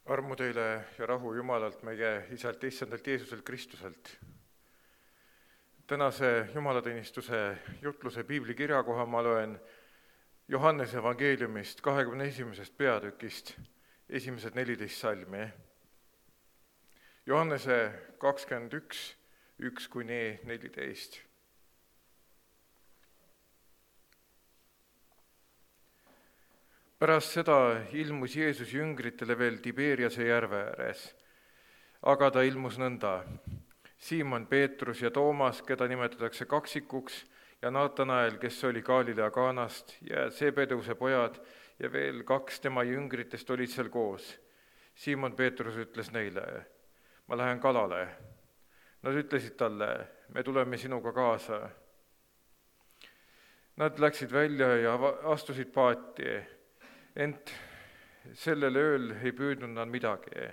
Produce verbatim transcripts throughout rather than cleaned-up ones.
Armu teile ja rahu Jumalalt, meie Isalt, Issandalt Jeesuselt Kristuselt. Tänase jumalateenistuse jutluse piibli kirjakoha ma loen Johannese evangeeliumist kahekümne esimesest peatükist, esimesed neliteist salmi. Johannese kakskümmend üks, üks kuni neliteist. Pärast seda ilmus Jeesus jüngritele veel Tiberiase järve ääres, aga ta ilmus nõnda. Siimon Peetrus ja Toomas, keda nimetatakse kaksikuks, ja Natanael, kes oli Galilea Kaanast, ja Zebedeuse pojad ja veel kaks tema jüngritest olid seal koos. Siimon Peetrus ütles neile, ma lähen kalale. Nad ütlesid talle, me tuleme sinuga kaasa. Nad läksid välja ja astusid paati, ent sellel ööl ei püüdnud nad midagi.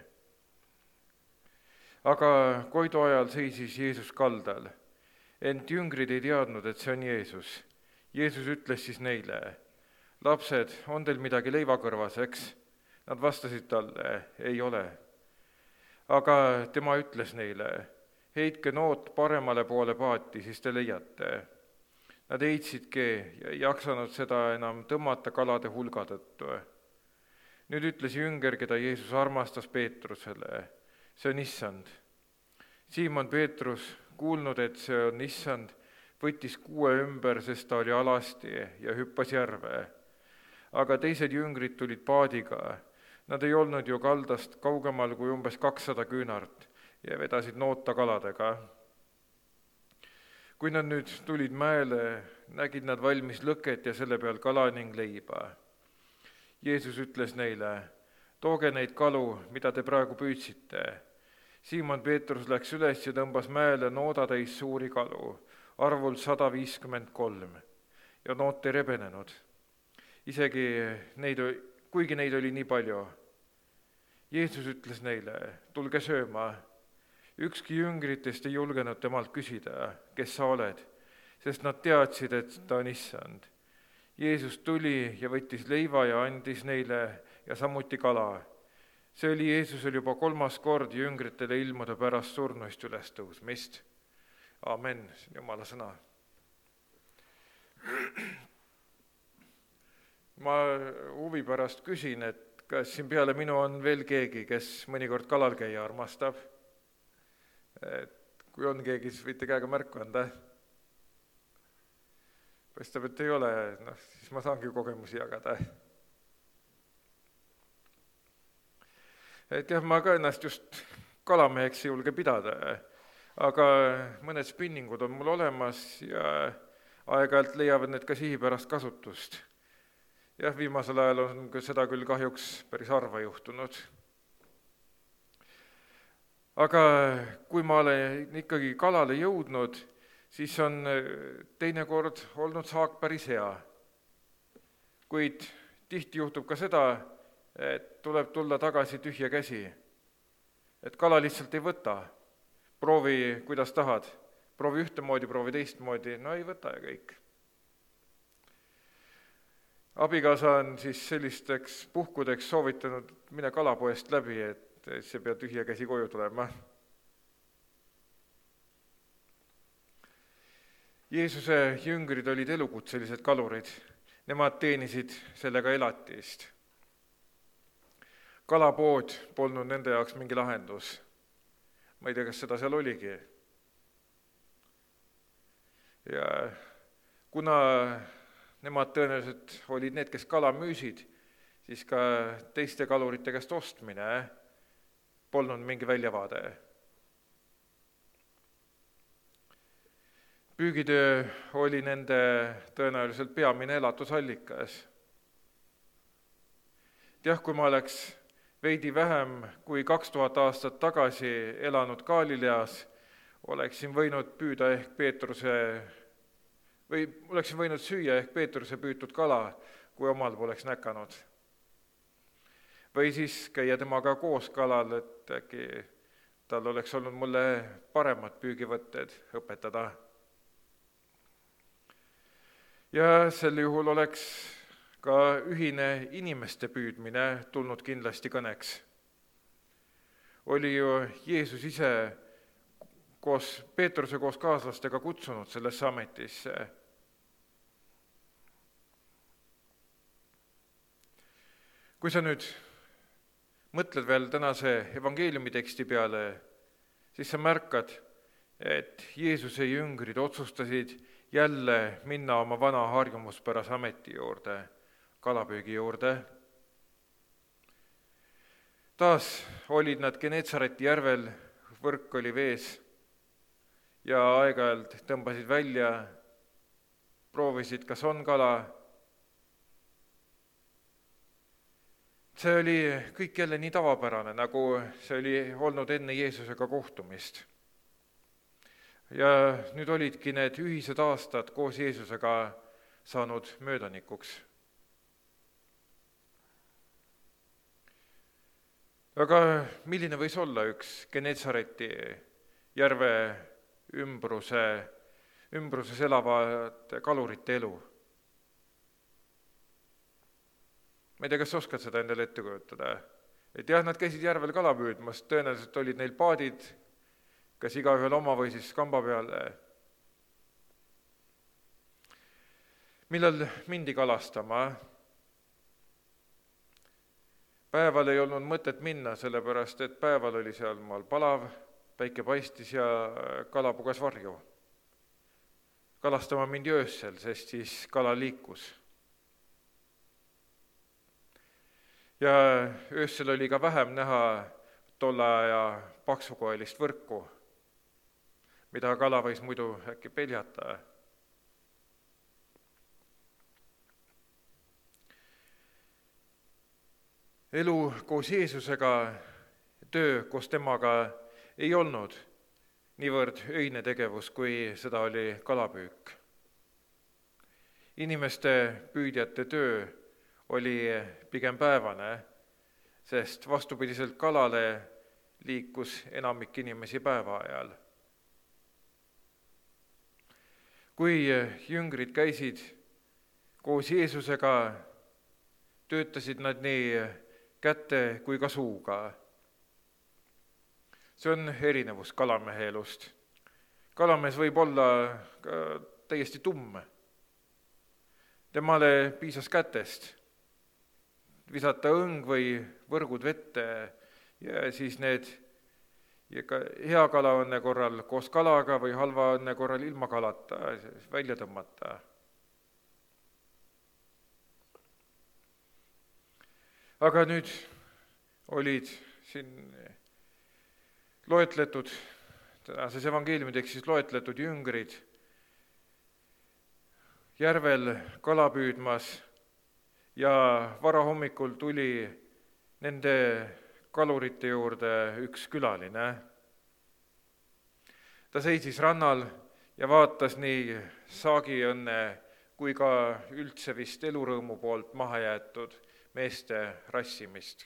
Aga Koidu ajal seisis Jeesus kaldal, ent jüngrid ei teadnud, et see on Jeesus. Jeesus ütles siis neile, lapsed, on teil midagi leivakõrvaseks? Nad vastasid talle, ei ole. Aga tema ütles neile, heitke noot paremale poole paati, siis te leiate. Nad heitsidki ja ei jaksanud seda enam tõmmata kalade hulga tõttu. Nüüd ütles jünger, keda Jeesus armastas Peetrusele, see on issand. Siimon Peetrus, kuulnud, et see on issand, võttis kuue ümber, sest ta oli alasti ja hüppas järve. Aga teised jüngrid tulid paadiga. Nad ei olnud ju kaldast kaugemal kui umbes kakssada küünart ja vedasid noota kaladega. Kui nad nüüd tulid mäele, nägid nad valmis lõket ja selle peal kala ning leiba. Jeesus ütles neile, tooge neid kalu, mida te praegu püüdsite. Siimon Peetrus läks üles ja tõmbas mäele noodatäis suuri kalu, arvul sada viiskümmend kolm, ja noot ei rebenenud. Isegi neid, kuigi neid oli nii palju. Jeesus ütles neile, tulge sööma. Ükski jüngritest ei julgenud temalt küsida, kes sa oled, sest nad teadsid, et ta on issand. Jeesus tuli ja võttis leiva ja andis neile ja samuti kala. See oli Jeesusel juba kolmas kord jüngritele ilmuda pärast surnuist üles tõusmist. Amen, see on Jumala sõna. Ma huvi pärast küsin, et kas siin peale minu on veel keegi, kes mõnikord kalal käia armastab? Et kui on keegi, siis võite käega märku anda. Paistab, et ei ole, noh, siis ma saangi kogemusi jagada. Et jah, ma ka ennast just kalameheks ei julge pidada, aga mõned spinningud on mul olemas ja aeg-ajalt leiavad need ka sihipärast kasutust. Jah, viimasel ajal on seda küll kahjuks päris harva juhtunud. Aga kui ma olen ikkagi kalale jõudnud, siis on teinekord olnud saak päris hea. Kuid tihti juhtub ka seda, et tuleb tulla tagasi tühja käsi. Et kala lihtsalt ei võta. Proovi, kuidas tahad. Proovi ühtemoodi, proovi teistmoodi. No ei võta ja kõik. Abikaasa on siis sellisteks puhkudeks soovitanud mine kalapoest läbi, et see peab tühja käsi koju tulema. Jeesuse jüngrid olid elukutselised kalurid. Nemad teenisid sellega elatist. Kalapood polnud nende jaoks mingi lahendus. Ma ei tea, kas seda seal oligi. Ja kuna nemad tõenäoliselt olid need, kes kala müüsid, siis ka teiste kalurite käest ostmine polnud mingi väljavaade. Püügitöö oli nende tõenäoliselt peamine elatusallikas. Teah, kui ma oleks veidi vähem kui kaks tuhat aastat tagasi elanud Galileas, oleksin võinud püüda ehk Peetruse, või oleksin võinud süüa ehk Peetruse püütud kala, kui omal poleks näkanud. Või siis käia temaga koos kalal, et äkki tal oleks olnud mulle paremad püügivõtted õpetada. Ja sel juhul oleks ka ühine inimeste püüdmine tulnud kindlasti kõneks. oli ju Jeesus ise koos Peetruse koos kaaslastega kutsunud sellesse ametisse. Kui sa nüüd mõtled veel tänase evangeeliumi teksti peale, siis sa märkad, et Jeesuse jüngrid otsustasid jälle minna oma vana harjumuspärase ameti juurde, kalapüügi juurde. Taas olid nad Geneetsareti järvel, võrk oli vees ja aeg-ajalt tõmbasid välja, proovisid, kas on kala. See oli kõik jälle nii tavapärane, nagu see oli olnud enne Jeesusega kohtumist. Ja nüüd olidki need ühised aastad koos Jeesusega saanud möödanikuks. Aga milline võis olla üks Geneetsareti järve ümbruse, ümbruses elavate kalurite elu? Ma ei tea, kas oskad seda endale ette kujutada? Et jah, nad käisid järvel kala püüdmas, tõenäoliselt olid neil paadid, kas igaühel oma või siis kamba peale. Millal mindi kalastama? Päeval ei olnud mõtet minna, sellepärast et päeval oli seal maal palav, päike paistis ja kala pugas varju. Kalastama mindi öössel, sest siis kala liikus. Ja öössel oli ka vähem näha tolle aja paksukoelist võrku, mida kala võis muidu äkki peljata. Elu koos Jeesusega, töö koos temaga ei olnud niivõrd öine tegevus, kui seda oli kalapüük. Inimeste püüdjate töö oli pigem päevane, sest vastupidiselt kalale liikus enamik inimesi päeva ajal. Kui jüngrid käisid koos Jeesusega, töötasid nad nii käte kui ka suuga. See on erinevus kalamehe elust. Kalamees võib olla ka täiesti tumm. Temale piisas kätest visata õng või võrgud vette ja siis need ja ka hea kala õnne korral koos kalaga või halva õnne korral ilma kalata välja tõmmata. Aga nüüd olid siin loetletud, tänases evangeeliumi tekstis loetletud jüngrid järvel kala püüdmas ja varahommikul tuli nende kalurite juurde üks külaline. Ta seisis rannal ja vaatas nii saagiõnne kui ka üldse vist elurõõmu poolt maha jäetud meeste rassimist.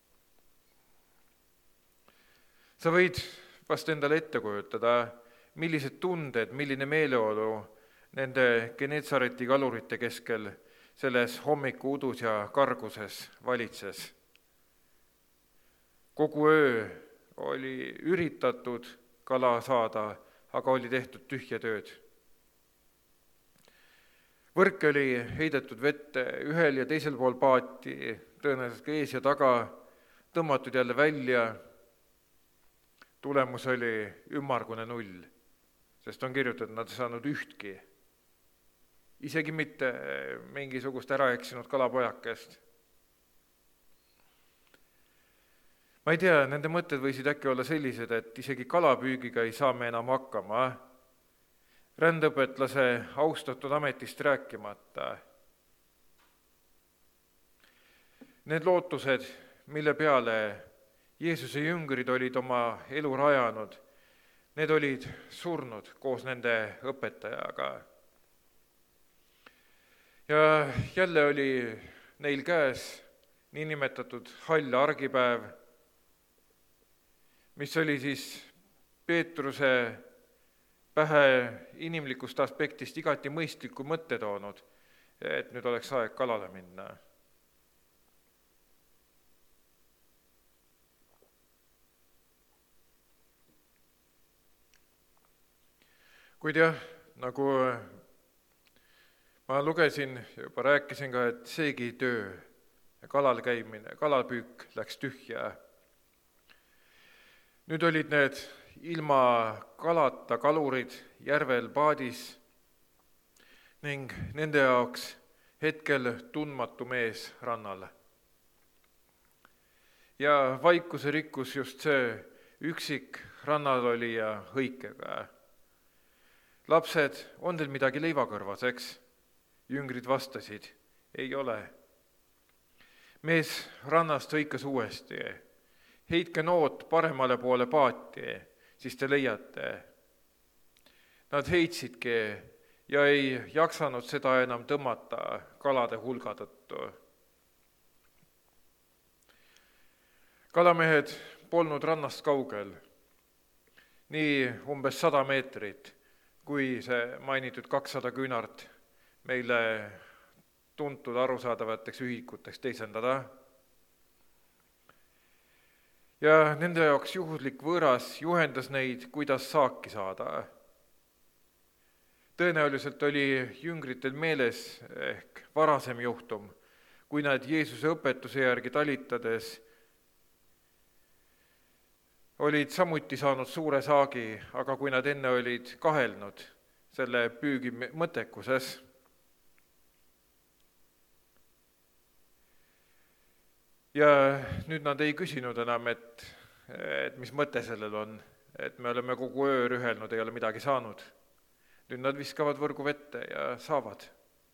Sa võid vast endale ette kujutada, millised tunded, milline meeleolu nende Geneetsareti kalurite keskel selles hommiku udus ja karguses valitses. Kogu öö oli üritatud kala saada, aga oli tehtud tühja tööd. Võrk oli heidetud vette ühel ja teisel pool paati, tõenäoliselt ka ees ja taga, tõmmatud jälle välja. Tulemus oli ümmargune null, sest on kirjutatud, nad ei saanud ühtki. Isegi mitte mingisugust ära eksinud kalapojakest. Ma ei tea, nende mõtted võisid äkki olla sellised, et isegi kalapüügiga ei saa me enam hakkama. Rändõpetlase austatud ametist rääkimata. Need lootused, mille peale Jeesuse jüngrid olid oma elu rajanud, need olid surnud koos nende õpetajaga. Ja jälle oli neil käes niinimetatud hall argipäev, mis oli siis Peetruse pähe inimlikust aspektist igati mõistliku mõtte toonud, et nüüd oleks aeg kalale minna. kuid jah, nagu ma lugesin, juba rääkisin ka, et seegi töö, kalal käimine, kalapüük läks tühja. Nüüd olid need ilma kalata kalurid järvel paadis ning nende jaoks hetkel tundmatu mees rannal. Ja vaikuse rikkus just see üksik rannal oli ja hõikega. Lapsed, on teil midagi leivakõrvaseks? Jüngrid vastasid, ei ole. Mees rannast hõikas uuesti, heitke noot paremale poole paati, siis te leiate. Nad heitsidki ja ei jaksanud seda enam tõmmata kalade hulga tõttu. Kalamehed polnud rannast kaugel, nii umbes sada meetrit, kui see mainitud kakssada küünart meile tuntud arusaadavateks ühikuteks teisendada. Ja nende jaoks juhuslik võõras juhendas neid, kuidas saaki saada. Tõenäoliselt oli jüngritel meeles ehk varasem juhtum, kui nad Jeesuse õpetuse järgi talitades olid samuti saanud suure saagi, aga kui nad enne olid kahelnud selle püügi mõttekuses, ja nüüd nad ei küsinud enam, et, et mis mõte sellel on, et me oleme kogu öö rühelnud, ei ole midagi saanud. Nüüd nad viskavad võrgu vette ja saavad.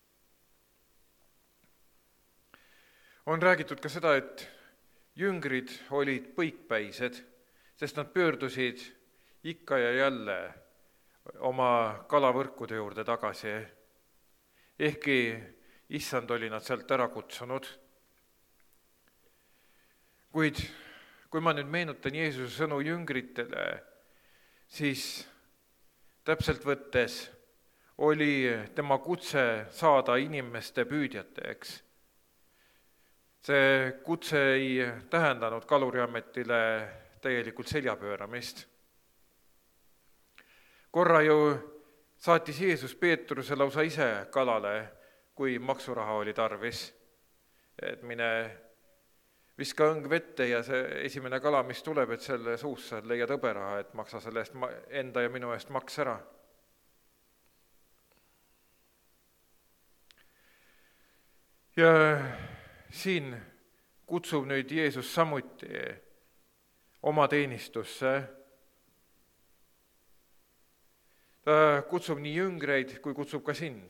On räägitud ka seda, et jüngrid olid põikpäised, sest nad pöördusid ikka ja jälle oma kalavõrkude juurde tagasi, ehkki issand oli nad sealt ära kutsunud. Kuid kui ma nüüd meenutan Jeesuse sõnu jüngritele, siis täpselt võttes oli tema kutse saada inimeste püüdjateks. See kutse ei tähendanud kaluriametile täielikult seljapööramist. Korra ju saatis Jeesus Peetruse lausa ise kalale, kui maksuraha oli tarvis, et mine viska õng vette ja see esimene kala, mis tuleb, et selle suussa leiad hõberaha, et maksa selle eest enda ja minu eest maks ära. Ja siin kutsub nüüd Jeesus samuti oma teenistusse. Ta kutsub nii jüngreid, kui kutsub ka sind.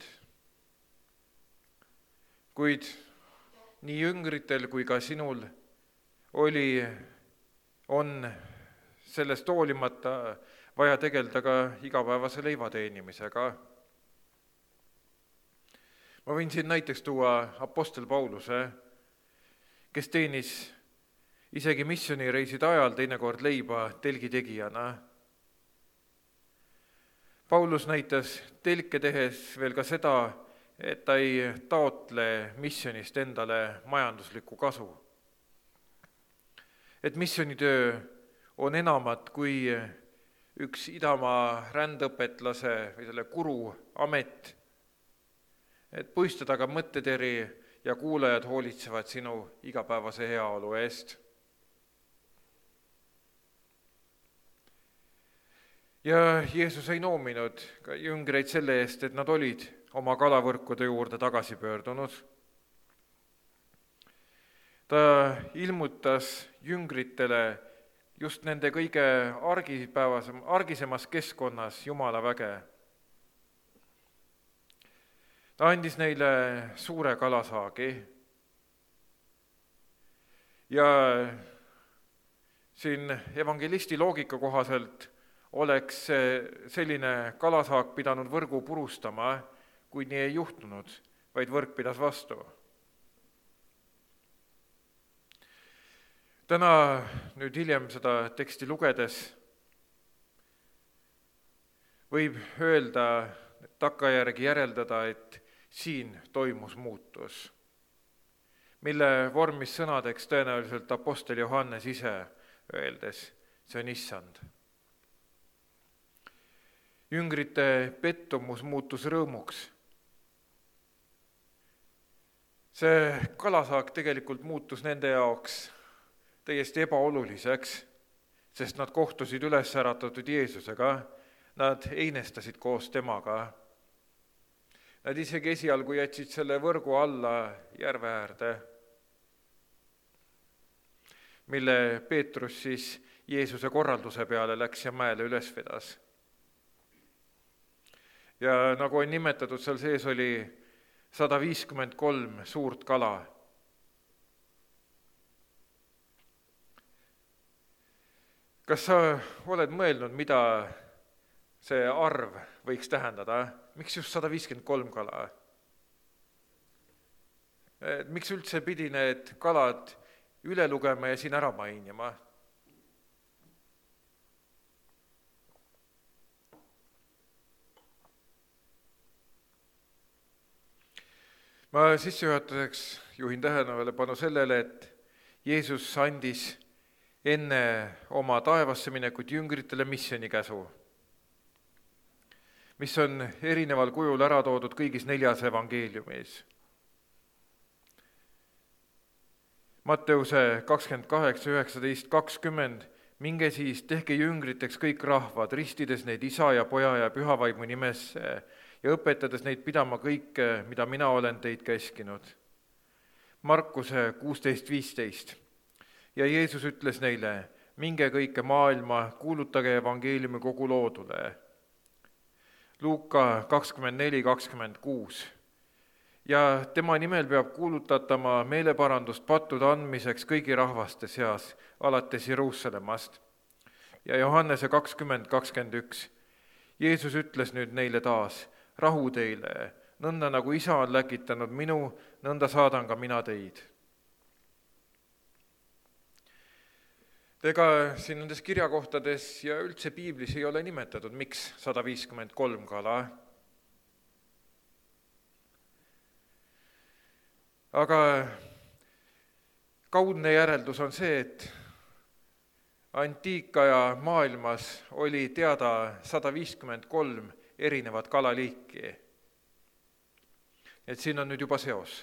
Kuid nii jüngritel kui ka sinul oli, on sellest hoolimata vaja tegelda ka igapäevase leivateenimisega. Ma võin siin näiteks tuua apostel Pauluse, kes teenis isegi missioonireiside ajal teinekord leiba telgitegijana. Paulus näitas telke tehes veel ka seda, et ta ei taotle missionist endale majanduslikku kasu. Et missionitöö on enamat kui üks Idamaa rändõpetlase või selle kuru amet, et puistada ka mõtteteri ja kuulajad hoolitsevad sinu igapäevase heaolu eest. Ja Jeesus ei noominud ka jüngreid selle eest, et nad olid oma kalavõrkude juurde tagasi pöördunud. Ta ilmutas jüngritele just nende kõige argipäevasem, argisemas keskkonnas Jumala väge. Ta andis neile suure kalasaagi ja siin evangelisti loogika kohaselt oleks selline kalasaak pidanud võrgu purustama, kuid nii ei juhtunud, vaid võrk pidas vastu. Täna nüüd hiljem seda teksti lugedes võib öelda, takkajärgi järeldada, et siin toimus muutus, mille vormis sõnadeks tõenäoliselt apostel Johannes ise öeldes, see on issand. jüngrite pettumus muutus rõõmuks. See kalasaak tegelikult muutus nende jaoks täiesti ebaoluliseks, sest nad kohtusid üles äratatud Jeesusega, nad einestasid koos temaga. Nad isegi esialgu jätsid selle võrgu alla järve äärde, mille Peetrus siis Jeesuse korralduse peale läks ja mäele üles vedas. Ja nagu on nimetatud, seal sees oli sada viiskümmend kolm suurt kala. Kas sa oled mõelnud, mida see arv võiks tähendada? Miks just sada viiskümmend kolm kala? Miks üldse pidi need kalad üle lugema ja siin ära mainima? Ma sissejuhatuseks juhin tähelepanu sellele, et Jeesus andis enne oma taevasse minekut jüngritele missionikäsu, mis on erineval kujul ära toodud kõigis neljas evangeeliumis. Matteuse kakskümmend kaheksa, üheksateist, kakskümmend, minge siis, tehke jüngriteks kõik rahvad, ristides neid isa ja poja ja pühavaimu nimesse ja õpetades neid pidama kõike, mida mina olen teid käskinud. Markuse kuusteist, viisteist. Ja Jeesus ütles neile, minge kõike maailma, kuulutage evangeeliumi kogu loodule. Luuka kakskümmend neli, kakskümmend kuus. Ja tema nimel peab kuulutatama meeleparandust pattude andmiseks kõigi rahvaste seas, alates Jeruusalemmast. Ja Johannese kakskümmend, kakskümmend üks. Jeesus ütles nüüd neile taas, rahu teile, nõnda nagu isa on läkitanud minu, nõnda saadan ka mina teid. Ega siin nendes kirjakohtades ja üldse piiblis ei ole nimetatud, miks sada viiskümmend kolm kala. Aga kaudne järeldus on see, et antiikaja maailmas oli teada sada viiskümmend kolm erinevat kalaliiki. Et siin on nüüd juba seos.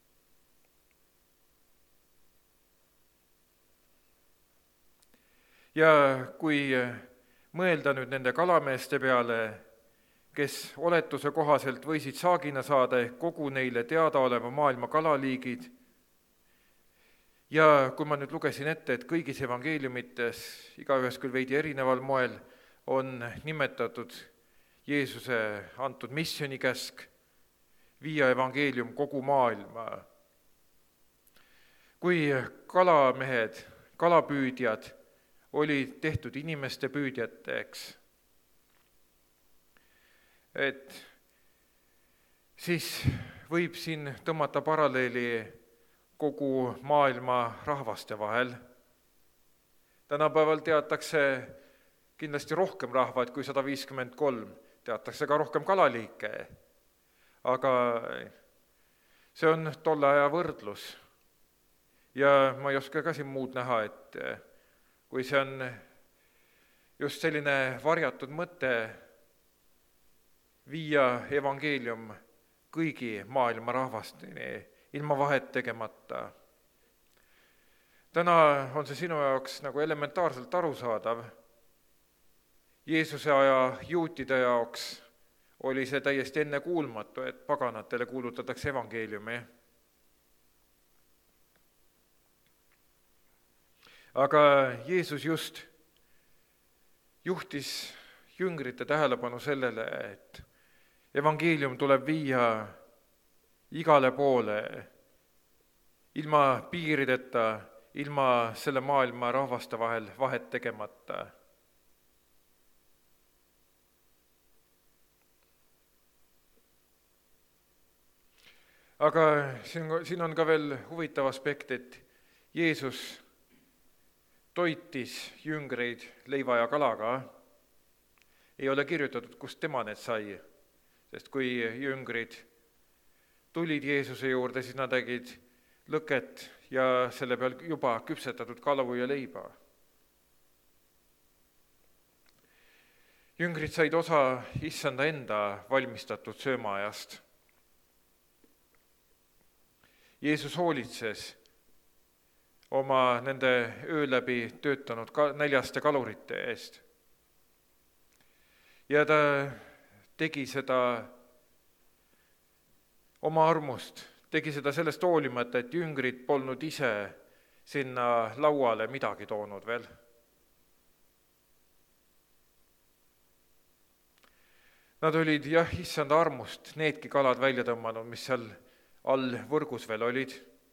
Ja kui mõelda nüüd nende kalameeste peale, kes oletuse kohaselt võisid saagina saada ehk kogu neile teadaoleva maailma kalaliigid, ja kui ma nüüd lugesin ette, et kõigis evangeeliumites, igaühes küll veidi erineval moel, on nimetatud Jeesuse antud missionikäsk viia evangeelium kogu maailma. Kui kalamehed, kalapüüdjad oli tehtud inimeste püüdjateks, et siis võib siin tõmmata paralleeli kogu maailma rahvaste vahel. Tänapäeval teatakse kindlasti rohkem rahvaid kui sada viiskümmend kolm, teatakse ka rohkem kalaliike, aga see on tolle aja võrdlus. Ja ma ei oska ka siin muud näha, et kui see on just selline varjatud mõte viia evangeelium kõigi maailma rahvasteni, ilma vahet tegemata. Täna on see sinu jaoks nagu elementaarselt arusaadav. Jeesuse aja juutide jaoks oli see täiesti ennekuulmatu, et paganatele kuulutatakse evangeeliumi. Aga Jeesus just juhtis jüngrite tähelepanu sellele, et evangeelium tuleb viia igale poole, ilma piirideta, ilma selle maailma rahvaste vahel vahet tegemata. Aga siin, siin on ka veel huvitav aspekt, et Jeesus toitis jüngreid leiva ja kalaga. Ei ole kirjutatud, kust tema need sai, sest kui jüngrid tulid Jeesuse juurde, siis nad tegid lõket ja selle peal juba küpsetatud kalu ja leiba. jüngrid said osa issanda enda valmistatud söömaajast. Jeesus hoolitses oma nende öö läbi töötanud ka, näljaste kalurite eest. Ja ta tegi seda oma armust, tegi seda sellest hoolimata, et jüngrid polnud ise sinna lauale midagi toonud veel. Nad olid jah, issanda armust needki kalad välja tõmmanud, mis seal all võrgus veel olid.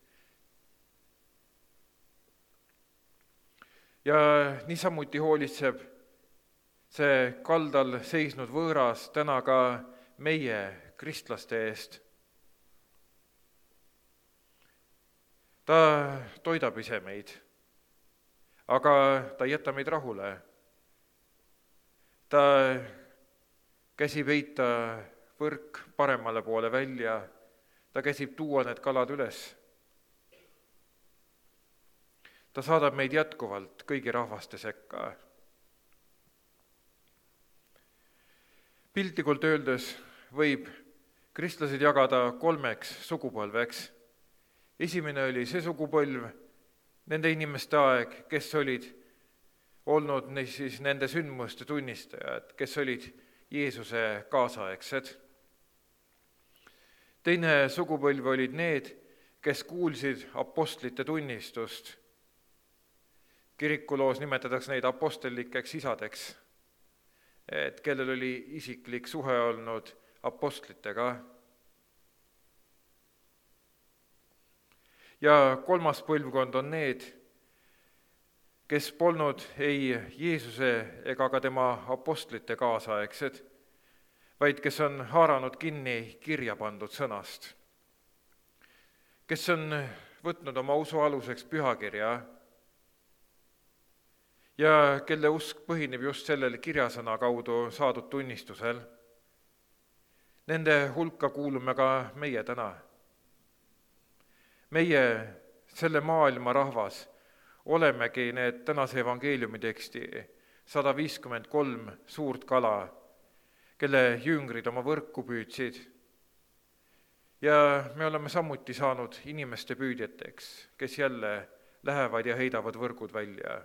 Ja niisamuti hoolitseb see kaldal seisnud võõras täna ka meie kristlaste eest. Ta toidab ise meid, aga ta ei jäta meid rahule. Ta käsib heita võrk paremale poole välja, ta käsib tuua need kalad üles. Ta saadab meid jätkuvalt kõigi rahvaste sekka. Piltlikult öeldes võib kristlased jagada kolmeks sugupõlveks. Esimene oli see sugupõlv, nende inimeste aeg, kes olid olnud siis nende sündmuste tunnistajad, kes olid Jeesuse kaasaegsed. Teine sugupõlv olid need, kes kuulsid apostlite tunnistust. Kirikuloos nimetatakse neid apostellikeks isadeks, et kellel oli isiklik suhe olnud apostlitega. Ja kolmas põlvkond on need, kes polnud ei Jeesuse ega ka tema apostlite kaasaegsed, vaid kes on haaranud kinni kirja pandud sõnast, kes on võtnud oma usu aluseks pühakirja ja kelle usk põhineb just sellel kirjasõna kaudu saadud tunnistusel. Nende hulka kuulume ka meie täna. Meie, selle maailma rahvas, olemegi need tänase evangeeliumi teksti sada viiskümmend kolm suurt kala, kelle jüngrid oma võrku püüdsid. Ja me oleme samuti saanud inimeste püüdjateks, kes jälle lähevad ja heidavad võrgud välja.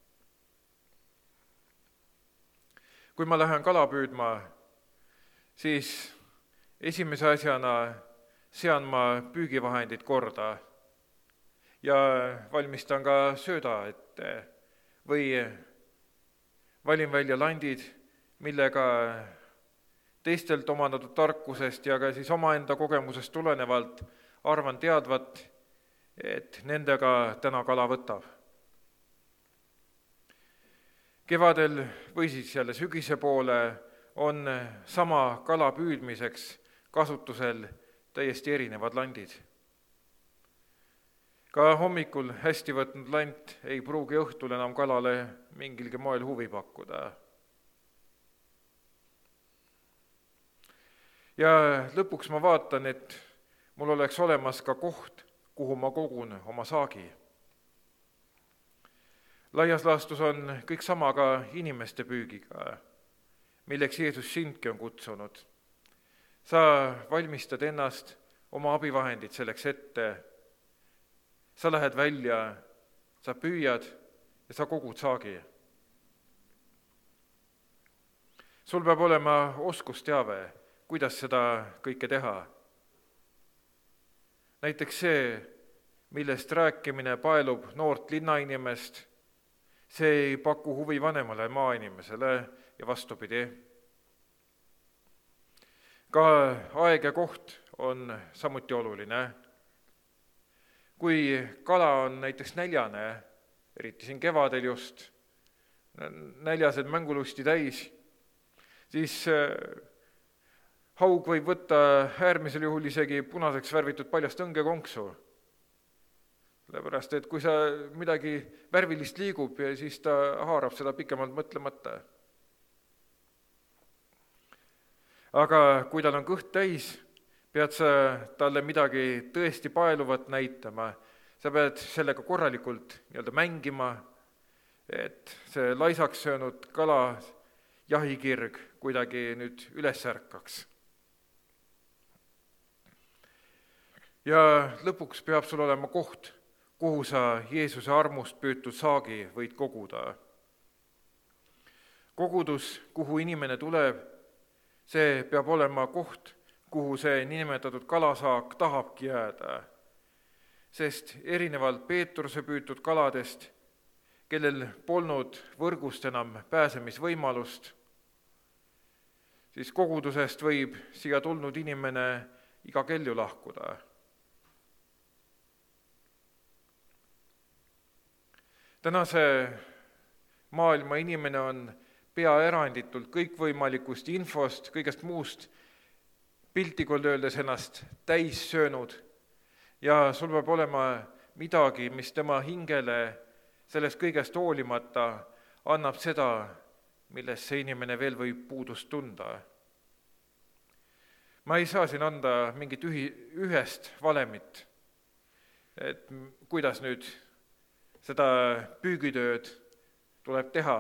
Kui ma lähen kala püüdma, siis esimese asjana sean ma püügivahendid korda ja valmistan ka sööda ette või valin välja landid, millega teistelt omandatud tarkusest ja ka siis omaenda kogemusest tulenevalt arvan teadvat, et nendega täna kala võtab. Kevadel või siis jälle sügise poole on sama kala püüdmiseks kasutusel täiesti erinevad landid. Ka hommikul hästi võtnud lant ei pruugi õhtul enam kalale mingilgi moel huvi pakkuda. Ja lõpuks ma vaatan, et mul oleks olemas ka koht, kuhu ma kogun oma saagi. Laias laastus on kõik sama ka inimeste püügiga, milleks Jeesus sindki on kutsunud. Sa valmistad ennast, oma abivahendid selleks ette, sa lähed välja, sa püüad ja sa kogud saagi. Sul peab olema oskusteave, kuidas seda kõike teha. Näiteks see, millest rääkimine paelub noort linnainimest, see ei paku huvi vanemale maainimesele ja vastupidi. Ka aeg ja koht on samuti oluline. Kui kala on näiteks näljane, eriti siin kevadel just, näljased mängulusti täis, siis haug võib võtta äärmisel juhul isegi punaseks värvitud paljast õngekonksu. Sellepärast, et kui sa midagi värvilist liigub, siis ta haarab seda pikemalt mõtlemata. Aga kui tal on kõht täis, pead sa talle midagi tõesti paeluvat näitama. Sa pead sellega korralikult nii-öelda mängima, et see laisaks söönud kala jahikirg kuidagi nüüd üles ärkaks. Ja lõpuks peab sul olema koht, kuhu sa Jeesuse armust püütud saagi võid koguda. Kogudus, kuhu inimene tuleb, see peab olema koht, kuhu see niinimetatud kalasaak tahabki jääda. Sest erinevalt Peetruse püütud kaladest, kellel polnud võrgust enam pääsemisvõimalust, siis kogudusest võib siia tulnud inimene iga kell ju lahkuda. Tänase maailma inimene on peaeranditult kõikvõimalikust infost, kõigest muust piltlikult öeldes ennast täis söönud ja sul peab olema midagi, mis tema hingele sellest kõigest hoolimata annab seda, millest see inimene veel võib puudust tunda. Ma ei saa siin anda mingit ühi, ühest valemit, et kuidas nüüd seda püügitööd tuleb teha.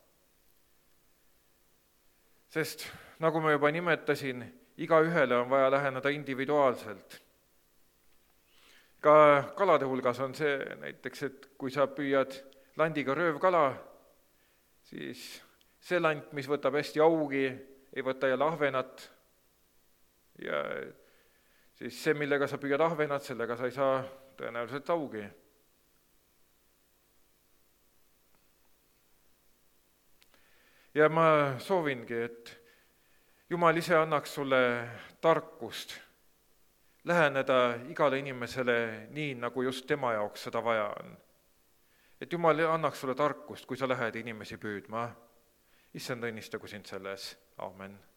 Sest nagu ma juba nimetasin, igaühele on vaja läheneda individuaalselt. Ka kalade hulgas on see näiteks, et kui sa püüad landiga röövkala, siis see lant, mis võtab hästi augi, ei võta jälle ahvenat, ja siis see, millega sa püüad ahvenat, sellega sa ei saa tõenäoliselt augi. Ja ma soovingi, et Jumal ise annaks sulle tarkust läheneda igale inimesele nii, nagu just tema jaoks seda vaja on. Et Jumal annaks sulle tarkust, kui sa lähed inimesi püüdma. Issand õnnistagu sind selles. Aamen.